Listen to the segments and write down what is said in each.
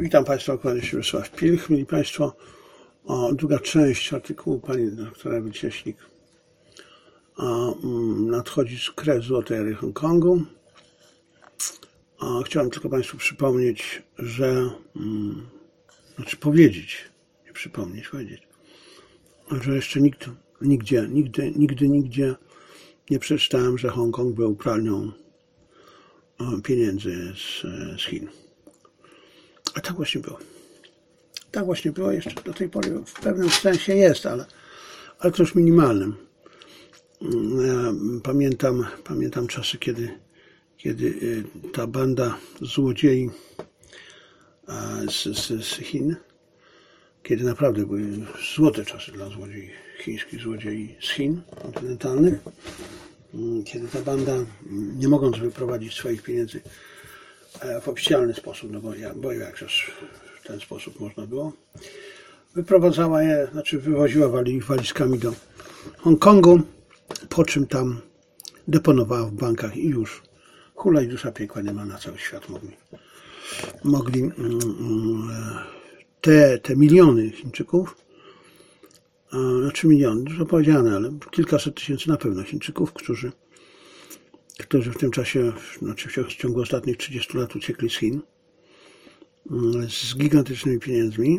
Witam Państwa, kłaniam się Wiesław Pilch. Mieli Państwo, druga część artykułu pani doktora Ewy Cieślik nadchodzi z kresu Złotej Ery Hongkongu. Chciałem tylko Państwu przypomnieć, że, powiedzieć, że jeszcze nigdzie nie przeczytałem, że Hongkong był pralnią pieniędzy z Chin. A tak właśnie było. Tak właśnie było, jeszcze do tej pory w pewnym sensie jest, ale to już minimalnym. Pamiętam czasy, kiedy ta banda złodziei z Chin, kiedy naprawdę były złote czasy dla złodziei, chińskich złodziei z Chin kontynentalnych, kiedy ta banda, nie mogąc wyprowadzić swoich pieniędzy w oficjalny sposób, bo jakżeż w ten sposób można było, wyprowadzała je, wywoziła ich walizkami do Hongkongu, po czym tam deponowała w bankach i już hulaj dusza piekła nie ma, na cały świat mogli te miliony Chińczyków, miliony, dużo powiedziane, ale kilkaset tysięcy na pewno Chińczyków, którzy w tym czasie, w ciągu ostatnich 30 lat uciekli z Chin z gigantycznymi pieniędzmi,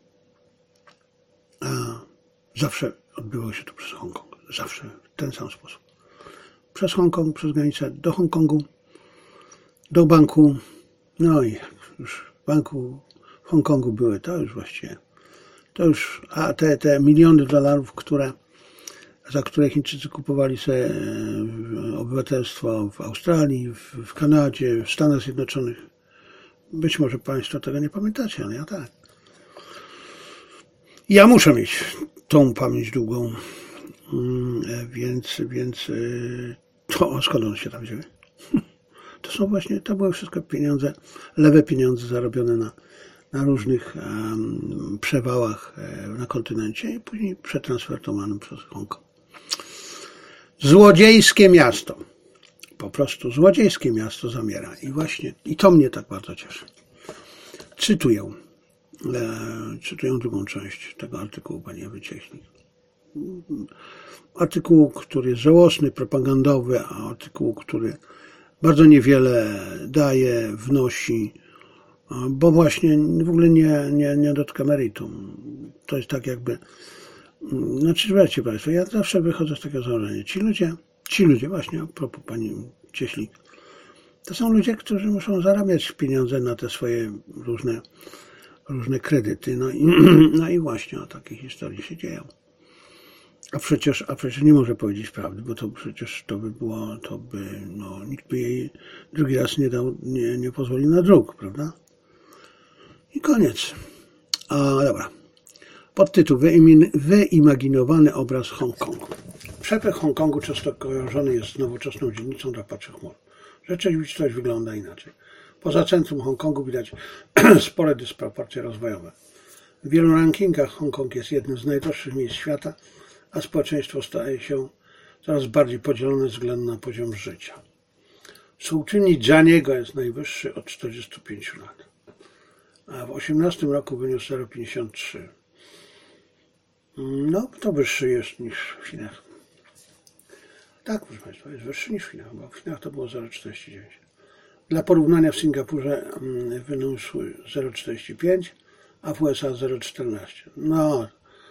a zawsze odbywało się to przez Hongkong. Zawsze w ten sam sposób. Przez Hongkong, przez granicę do Hongkongu, do banku, no i już w banku w Hongkongu były, a te miliony dolarów, za które Chińczycy kupowali sobie obywatelstwo w Australii, w Kanadzie, w Stanach Zjednoczonych. Być może Państwo tego nie pamiętacie, ale ja tak. Ja muszę mieć tą pamięć długą, więc to skąd one się tam wzięły? To były wszystko pieniądze, lewe pieniądze zarobione na różnych przewałach na kontynencie i później przetransferowanym przez Hongkong. Złodziejskie miasto. Po prostu złodziejskie miasto zamiera. I to mnie tak bardzo cieszy. Cytuję drugą część tego artykułu pani Ewy Cieślik. Artykuł, który jest żałosny, propagandowy, a artykuł, który bardzo niewiele daje, wnosi, bo właśnie w ogóle nie dotyka meritum. To jest tak jakby, wiecie Państwo, ja zawsze wychodzę z takiego założenia. Ci ludzie właśnie, a propos pani Cieślik, to są ludzie, którzy muszą zarabiać pieniądze na te swoje różne kredyty. No i właśnie o takiej historii się dzieją. A przecież nie może powiedzieć prawdy, bo to przecież nikt by jej drugi raz nie dał, nie pozwolił na druk, prawda? I koniec. Dobra. Podtytuł: Wyimaginowany obraz Hongkongu. Przepych Hongkongu często kojarzony jest z nowoczesną dzielnicą drapaczy chmur. Rzeczywistość wygląda inaczej. Poza centrum Hongkongu widać spore dysproporcje rozwojowe. W wielu rankingach Hongkong jest jednym z najdroższych miejsc świata, a społeczeństwo staje się coraz bardziej podzielone ze względu na poziom życia. Współczynnik Gianniego jest najwyższy od 45 lat, a w 2018 roku wyniósł 0,53. To wyższy jest niż w Chinach. Tak, proszę Państwa, jest wyższy niż w Chinach, bo w Chinach to było 0,49. Dla porównania w Singapurze wyniósł 0,45, a w USA 0,14.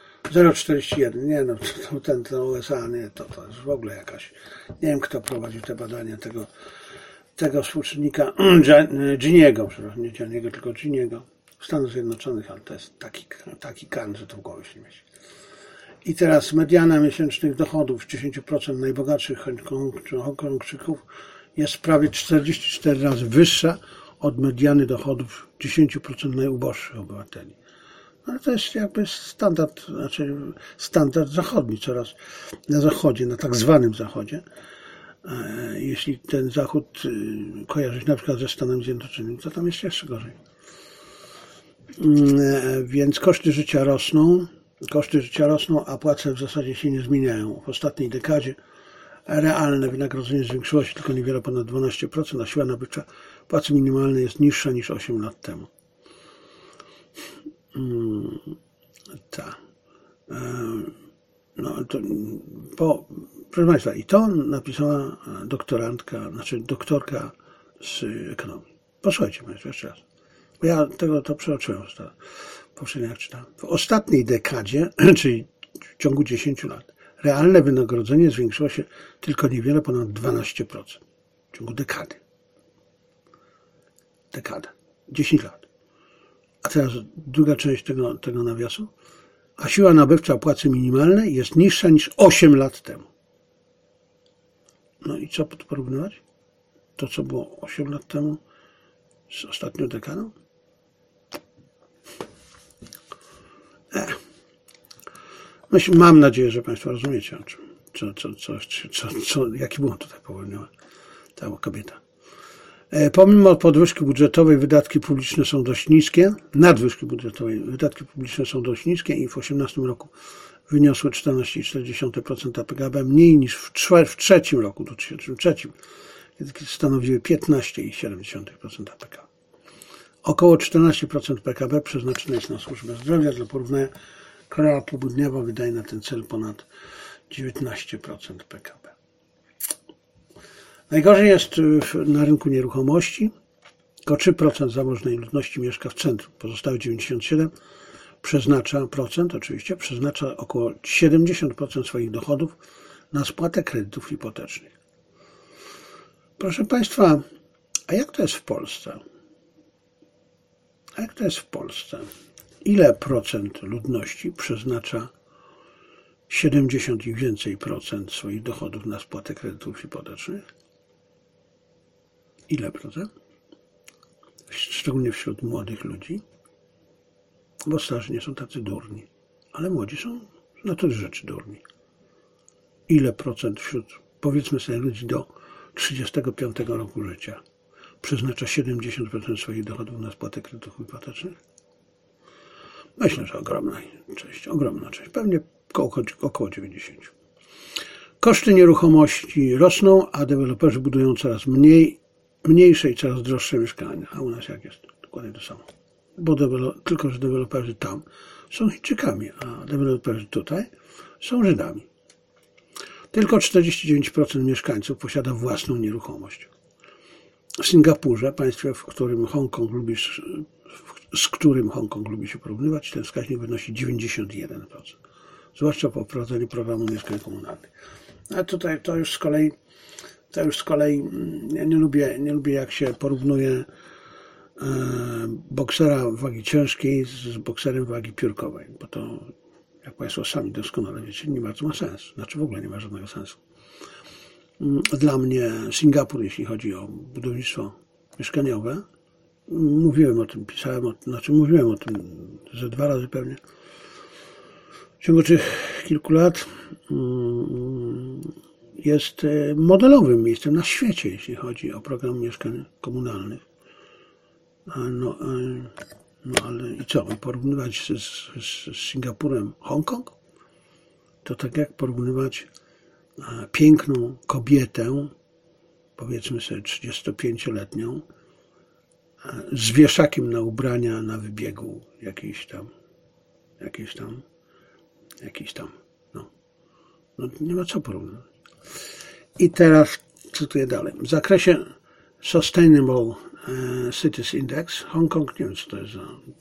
0,41, ten USA, to jest w ogóle jakaś, nie wiem kto prowadził te badania tego współczynnika Giniego, przepraszam, nie Gianniego, tylko Giniego w Stanach Zjednoczonych, ale to jest taki kan, że to w głowie się nie mieści. I teraz mediana miesięcznych dochodów 10% najbogatszych Hongkongczyków jest prawie 44 razy wyższa od mediany dochodów 10% najuboższych obywateli. Ale to jest jakby standard zachodni, coraz na zachodzie, na tak zwanym zachodzie. Jeśli ten zachód kojarzyć na przykład ze Stanami Zjednoczonymi, to tam jest jeszcze gorzej. Więc koszty życia rosną, a płace w zasadzie się nie zmieniają. W ostatniej dekadzie realne wynagrodzenie zwiększyło się tylko niewiele ponad 12%, a siła nabywcza płacy minimalnej jest niższa niż 8 lat temu. No, proszę Państwa, i to napisała doktorka z ekonomii. Posłuchajcie Państwo jeszcze raz. Bo ja to przeoczyłem poprzednio jak czytałem. W ostatniej dekadzie, czyli w ciągu 10 lat, realne wynagrodzenie zwiększyło się tylko niewiele ponad 12%. W ciągu dekady. Dekada. 10 lat. A teraz druga część tego nawiasu. A siła nabywcza płacy minimalnej jest niższa niż 8 lat temu. No i co porównywać? To, co było 8 lat temu z ostatnią dekadą? Mam nadzieję, że Państwo rozumiecie, o czym, jaki błąd tutaj popełniła ta kobieta. Pomimo podwyżki budżetowej wydatki publiczne są dość niskie, nadwyżki budżetowej wydatki publiczne są dość niskie i w 2018 roku wyniosły 14,4% PKB, mniej niż w trzecim roku, 2003, kiedy stanowiły 15,7% PKB. Około 14% PKB przeznaczone jest na służbę zdrowia. Dla porównania Korea Południowa wydaje na ten cel ponad 19% PKB. Najgorzej jest na rynku nieruchomości. Tylko 3% zamożnej ludności mieszka w centrum. Pozostałe 97% przeznacza około 70% swoich dochodów na spłatę kredytów hipotecznych. Proszę Państwa, a jak to jest w Polsce? Ile procent ludności przeznacza 70 i więcej procent swoich dochodów na spłatę kredytów hipotecznych? Ile procent? Szczególnie wśród młodych ludzi, bo starzy nie są tacy durni, ale młodzi są z natury rzeczy durni. Ile procent wśród, powiedzmy sobie, ludzi do 35 roku życia przeznacza 70% swoich dochodów na spłatę kredytów hipotecznych? Myślę, że ogromna część, pewnie około 90%. Koszty nieruchomości rosną, a deweloperzy budują coraz mniejsze i coraz droższe mieszkania. A u nas jak jest? Dokładnie to samo. Tylko że deweloperzy tam są Chińczykami, a deweloperzy tutaj są Żydami. Tylko 49% mieszkańców posiada własną nieruchomość. W Singapurze, państwie, z którym Hongkong lubi się porównywać, ten wskaźnik wynosi 91%. Zwłaszcza po wprowadzeniu programu mieszkań komunalnych. A tutaj to już z kolei ja nie lubię jak się porównuje boksera wagi ciężkiej z bokserem wagi piórkowej, bo to, jak Państwo sami doskonale wiecie, nie bardzo ma sensu. Znaczy w ogóle nie ma żadnego sensu. Dla mnie Singapur, jeśli chodzi o budownictwo mieszkaniowe, mówiłem o tym ze 2 razy pewnie, w ciągu tych kilku lat jest modelowym miejscem na świecie, jeśli chodzi o program mieszkań komunalnych. No ale i co? Porównywać z Singapurem Hongkong? To tak jak porównywać piękną kobietę, powiedzmy sobie 35-letnią, z wieszakiem na ubrania na wybiegu jakiś tam. No nie ma co porównywać. I teraz cytuję dalej. W zakresie Sustainable Cities Index Hongkong, nie wiem co to jest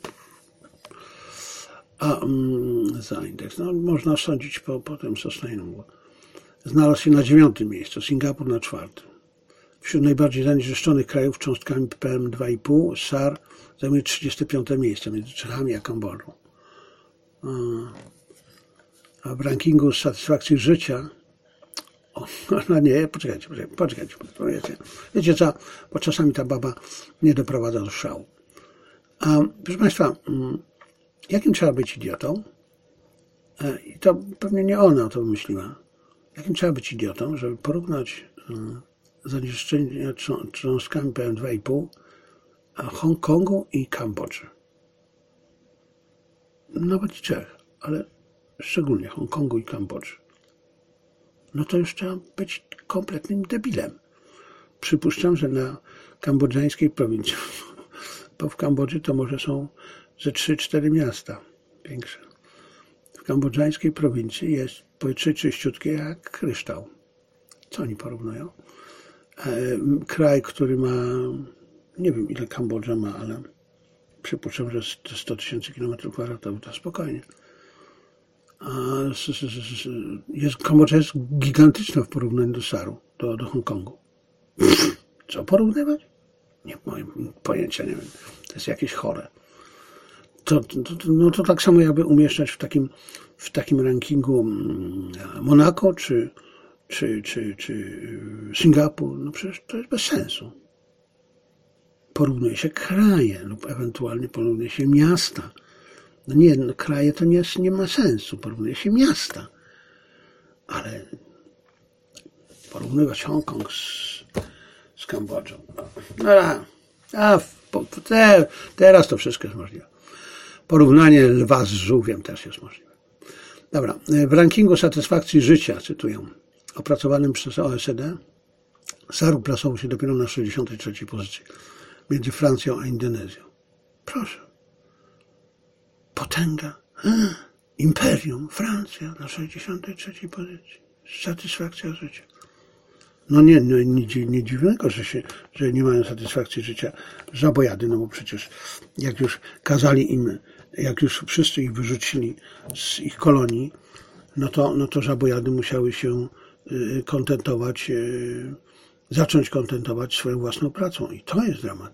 za indeks. No, można sądzić po tym Sustainable. Znalazł się na 9. miejscu, Singapur na 4. Wśród najbardziej zanieczyszczonych krajów cząstkami PM2,5 SAR zajmuje 35. miejsce między Czechami a Kambodżą. A w rankingu satysfakcji życia no nie, poczekajcie. Wiecie co, bo czasami ta baba nie doprowadza do szału. Proszę Państwa, jakim trzeba być idiotą? I to pewnie nie ona to wymyśliła. Jakim trzeba być idiotą, żeby porównać zanieczyszczenie cząstkami PM2,5 Hongkongu i Kambodży? Nawet i Czech, ale szczególnie Hongkongu i Kambodży. No to już trzeba być kompletnym debilem. Przypuszczam, że na kambodżańskiej prowincji, bo w Kambodży to może ze 3-4 miasta większe. W kambodżańskiej prowincji jest powietrze czyściutkie jak kryształ. Co oni porównują? Kraj, który ma, nie wiem ile Kambodża ma, ale przypuszczam, że 100 000 km2 to spokojnie. Kambodża jest gigantyczna w porównaniu do Saru, do Hongkongu. Co porównywać? Nie mam pojęcia, nie wiem. To jest jakieś chore. To tak samo jakby umieszczać w takim rankingu Monako czy Singapur. No przecież to jest bez sensu. Porównuje się kraje lub ewentualnie porównuje się miasta. No nie, kraje to nie ma sensu. Porównuje się miasta. Ale porównywać Hongkong z Kambodżą. Teraz to wszystko jest możliwe. Porównanie lwa z żółwiem też jest możliwe. Dobra, w rankingu satysfakcji życia, cytuję, opracowanym przez OECD, Saru plasował się dopiero na 63. pozycji, między Francją a Indonezją. Proszę. Potęga, imperium, Francja na 63. pozycji. Satysfakcja życia. No nie dziwnego, że nie mają satysfakcji życia żabojady, no bo przecież jak już kazali im, jak już wszyscy ich wyrzucili z ich kolonii, no to żabojady musiały się kontentować, zacząć kontentować swoją własną pracą. I to jest dramat.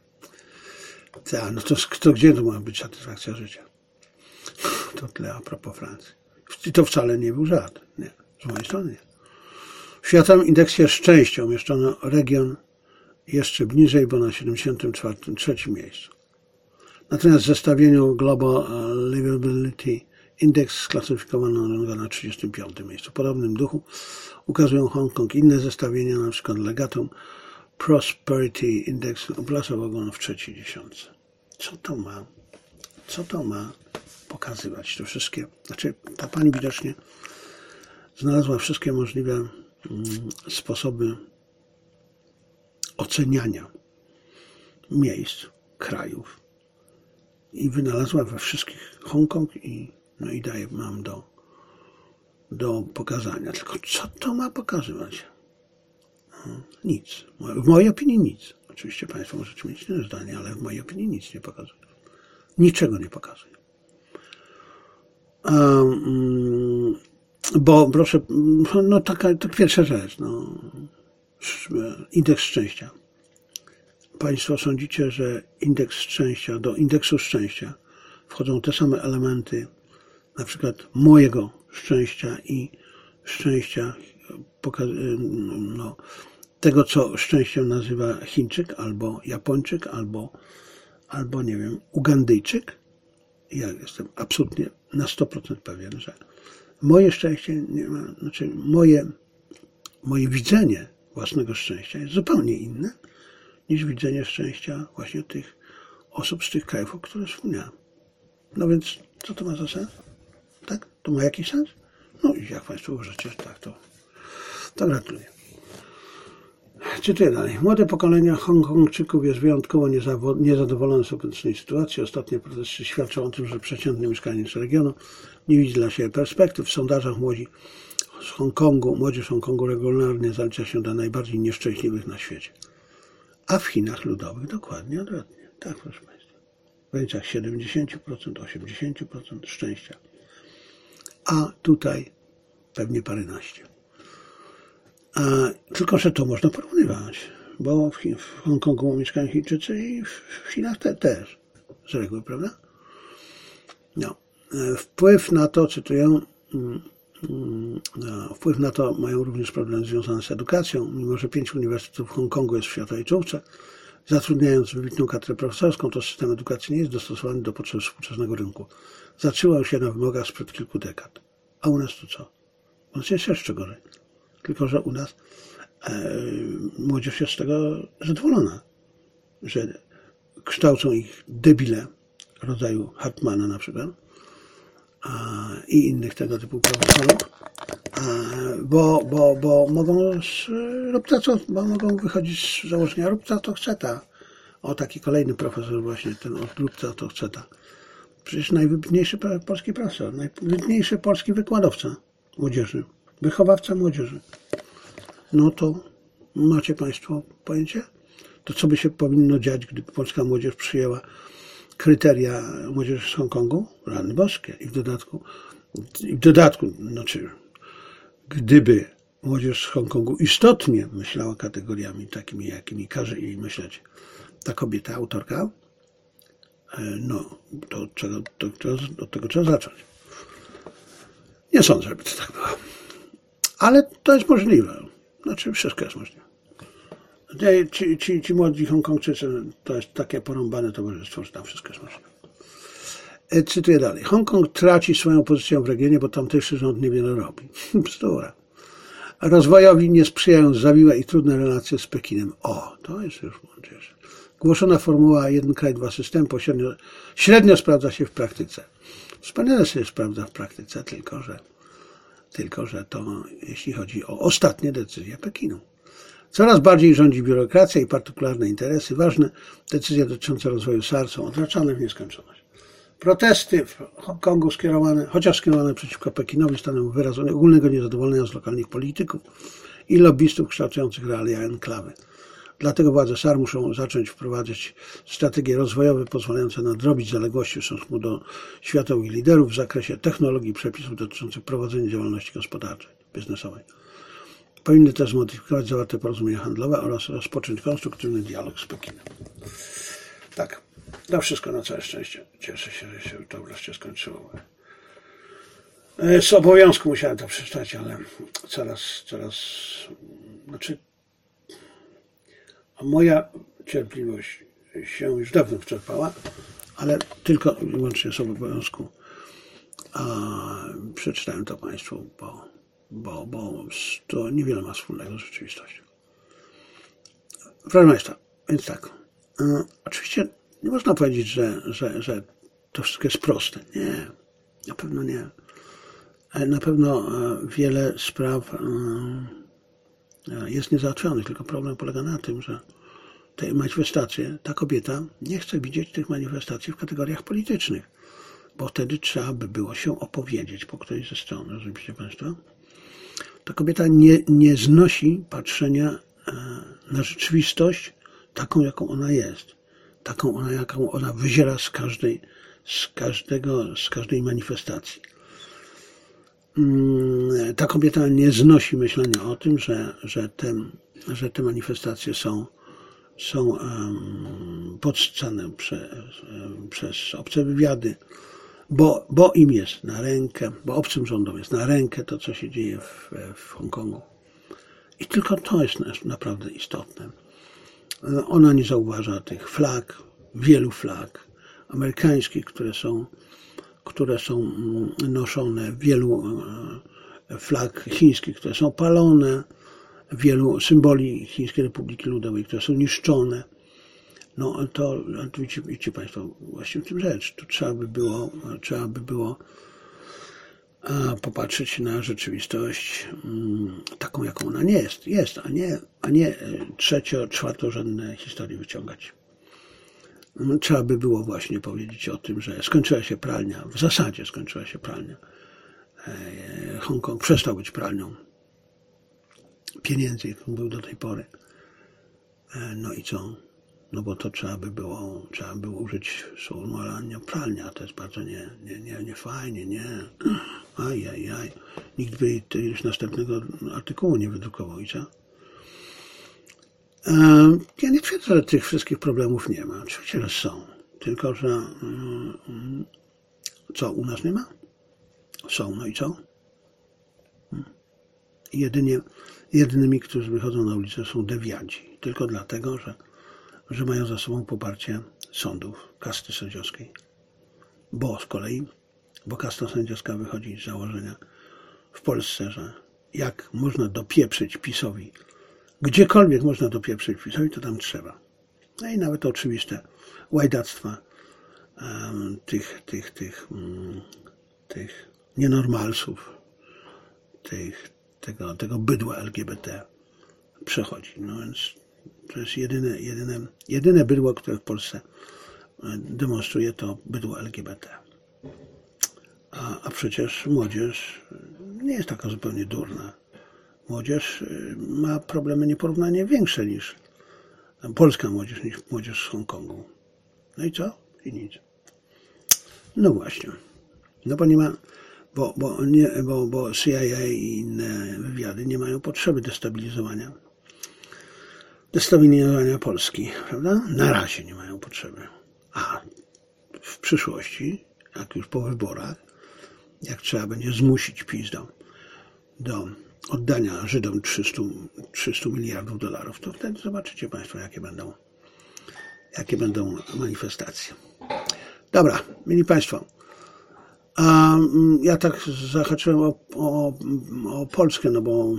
No to gdzie to ma być satysfakcja życia? To tyle a propos Francji. I to wcale nie był żart. Nie, z mojej strony nie. W Światowym Indeksie Szczęścia umieszczono region jeszcze niżej, bo na 73. miejscu. Natomiast w zestawieniu Global Livability Index sklasyfikowano go na 35. miejscu. W podobnym duchu ukazują Hongkong inne zestawienia, np. Legatum Prosperity Index uplasował go w 3. dziesiątce. Co to ma pokazywać? To wszystkie, ta pani widocznie znalazła wszystkie możliwe sposoby oceniania miejsc, krajów i wynalazła we wszystkich Hongkong i daje mam do pokazania. Tylko co to ma pokazywać? Nic. W mojej opinii nic. Oczywiście Państwo możecie mieć inne zdanie, ale w mojej opinii nic nie pokazuje. Niczego nie pokazuje. Bo proszę, tak pierwsza rzecz, indeks szczęścia. Państwo sądzicie, że indeks szczęścia, do indeksu szczęścia wchodzą te same elementy, na przykład mojego szczęścia i szczęścia, tego, co szczęściem nazywa Chińczyk, albo Japończyk, albo nie wiem, Ugandyjczyk? Ja jestem absolutnie na 100% pewien, że moje szczęście nie ma, moje widzenie własnego szczęścia jest zupełnie inne niż widzenie szczęścia właśnie tych osób z tych krajów, o których wspomniałem. No więc co to ma za sens? Tak? To ma jakiś sens? No i jak Państwo uważacie, tak, to gratuluję. Czytuję dalej. Młode pokolenie Hongkongczyków jest wyjątkowo niezadowolone z obecnej sytuacji. Ostatnie protesty świadczą o tym, że przeciętny mieszkaniec regionu nie widzi dla siebie perspektyw. W sondażach młodzież Hongkongu regularnie zalicza się do najbardziej nieszczęśliwych na świecie. A w Chinach Ludowych dokładnie odwrotnie. Tak, proszę Państwa. W granicach 70%, 80% szczęścia. A tutaj pewnie paręnaście. Tylko że to można porównywać, bo w Hongkongu mieszkają Chińczycy i w Chinach też z reguły, prawda? No. Wpływ na to, cytuję, wpływ na to mają również problemy związane z edukacją. Mimo że 5 uniwersytetów w Hongkongu jest w światowej czołówce, zatrudniając wybitną kadrę profesorską, to system edukacji nie jest dostosowany do potrzeb współczesnego rynku. Zatrzymał się na wymogach sprzed kilku dekad. A u nas to co? U nas jest jeszcze gorzej. Tylko że u nas młodzież jest z tego zadowolona, że kształcą ich debile rodzaju Hartmana na przykład i innych tego typu profesorów, bo mogą bo mogą wychodzić z założenia rób co chce ta, O, taki kolejny profesor właśnie, ten od lubca to chce tak. Przecież najwybitniejszy polski profesor, najwybitniejszy polski wykładowca młodzieży, wychowawca młodzieży. No to macie Państwo pojęcie? To co by się powinno dziać, gdyby polska młodzież przyjęła kryteria młodzieży z Hongkongu? Rany boskie. I w dodatku, znaczy, gdyby młodzież z Hongkongu istotnie myślała kategoriami takimi, jakimi każe jej myśleć ta kobieta, autorka, no to od tego trzeba zacząć. Nie sądzę, żeby to tak było. Ale to jest możliwe. Znaczy, wszystko jest możliwe. Ci młodzi Hongkongczycy, to jest takie porąbane towarzystwo, że tam wszystko jest możliwe. Cytuję dalej. Hongkong traci swoją pozycję w regionie, bo tamtejszy rząd niewiele robi. Bzdura. Rozwojowi nie sprzyjają zawiłe i trudne relacje z Pekinem. O, to jest już mądrzejsze. Głoszona formuła jeden kraj, dwa systemy średnio sprawdza się w praktyce. Wspaniale się sprawdza w praktyce, tylko że to jeśli chodzi o ostatnie decyzje Pekinu. Coraz bardziej rządzi biurokracja i partykularne interesy. Ważne decyzje dotyczące rozwoju SAR są odraczane w nieskończoność. Protesty w Hongkongu chociaż skierowane przeciwko Pekinowi, stanowią wyraz ogólnego niezadowolenia z lokalnych polityków i lobbystów kształtujących realia enklawy. Dlatego władze SAR muszą zacząć wprowadzać strategie rozwojowe pozwalające nadrobić zaległości w stosunku do światowych liderów w zakresie technologii i przepisów dotyczących prowadzenia działalności gospodarczej, biznesowej. Powinny też zmodyfikować zawarte porozumienia handlowe oraz rozpocząć konstruktywny dialog z Pekinem. Tak, to wszystko na całe szczęście. Cieszę się, że się to wreszcie skończyło. Z obowiązku musiałem to przeczytać, ale znaczy moja cierpliwość się już dawno wyczerpała, ale tylko i wyłącznie z obowiązku przeczytałem to Państwu, bo to niewiele ma wspólnego z rzeczywistością. Proszę Państwa, więc tak, oczywiście nie można powiedzieć, że to wszystko jest proste. Nie, na pewno nie. Na pewno wiele spraw jest niezałatwionych, tylko problem polega na tym, że te manifestacje, ta kobieta nie chce widzieć tych manifestacji w kategoriach politycznych, bo wtedy trzeba by było się opowiedzieć po którejś ze stron, rozumiecie Państwo? Ta kobieta nie znosi patrzenia na rzeczywistość taką, jaką ona jest, taką, jaką ona wyziera z każdej manifestacji. Ta kobieta nie znosi myślenia o tym, że te manifestacje są podsycane przez obce wywiady, bo im jest na rękę, bo obcym rządom jest na rękę to, co się dzieje w Hongkongu. I tylko to jest naprawdę istotne. Ona nie zauważa tych flag, wielu flag amerykańskich, które są noszone, wielu flag chińskich, które są palone, wielu symboli Chińskiej Republiki Ludowej, które są niszczone. No to widzicie Państwo, właśnie w tym rzecz. Tu trzeba by było popatrzeć na rzeczywistość taką, jaką ona nie jest, a nie czwartorzędne historie wyciągać. Trzeba by było właśnie powiedzieć o tym, że skończyła się pralnia, w zasadzie skończyła się pralnia. Hongkong przestał być pralnią pieniędzy, jaką był do tej pory. No i co? No bo to trzeba by było użyć sformułowania pralnia. To jest bardzo nie fajnie, nie. Ajajaj. Nikt by już następnego artykułu nie wydrukował i co? Ja nie twierdzę, że tych wszystkich problemów nie ma. Oczywiście, że są. Tylko, że co, u nas nie ma? Są, no i co? Jedynymi, którzy wychodzą na ulicę, są dewianci. Tylko dlatego, że mają za sobą poparcie sądów, kasty sędziowskiej. Bo kasta sędziowska wychodzi z założenia w Polsce, że jak można dopieprzyć PiS-owi, gdziekolwiek można dopieprzyć PiS-owi, to tam trzeba. No i nawet oczywiste łajdactwa tych nienormalsów, tego bydła LGBT przechodzi. No więc To jest jedyne bydło, które w Polsce demonstruje, to bydło LGBT. A przecież młodzież nie jest taka zupełnie durna. Młodzież ma problemy nieporównanie większe niż polska młodzież, niż młodzież z Hongkongu. No i co? I nic. No właśnie. No bo nie ma, bo CIA i inne wywiady nie mają potrzeby destabilizowania Polski, prawda? Na razie nie mają potrzeby. A w przyszłości, jak już po wyborach, jak trzeba będzie zmusić PiS do oddania Żydom 300 miliardów dolarów, to wtedy zobaczycie Państwo, jakie będą manifestacje. Dobra, mili Państwo, a ja tak zahaczyłem o Polskę,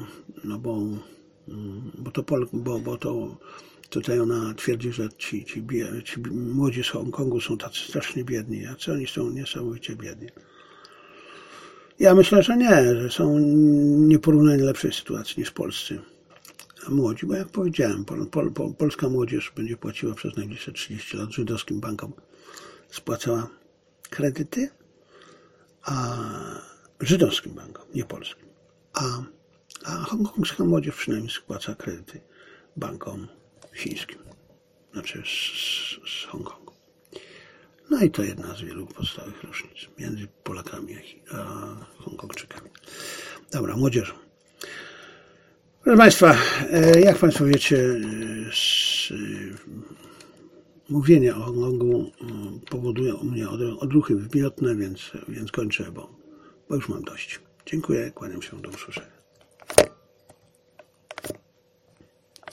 bo to tutaj ona twierdzi, że ci młodzi z Hongkongu są tacy strasznie biedni, a co oni są niesamowicie biedni. Ja myślę, że nie, że są nieporównanie lepszej sytuacji niż polscy młodzi, bo jak powiedziałem, polska młodzież będzie płaciła przez najbliższe 30 lat żydowskim bankom, spłacała kredyty, a żydowskim bankom, nie polskim, a hongkongska młodzież przynajmniej spłaca kredyty bankom chińskim, znaczy z Hongkongu. No i to jedna z wielu podstawowych różnic między Polakami a Hongkongczykami. Dobra, młodzieżą. Proszę Państwa, jak Państwo wiecie, mówienie o Hongkongu powoduje u mnie odruchy wymiotne, więc kończę, bo już mam dość. Dziękuję, kłaniam się, do usłyszenia.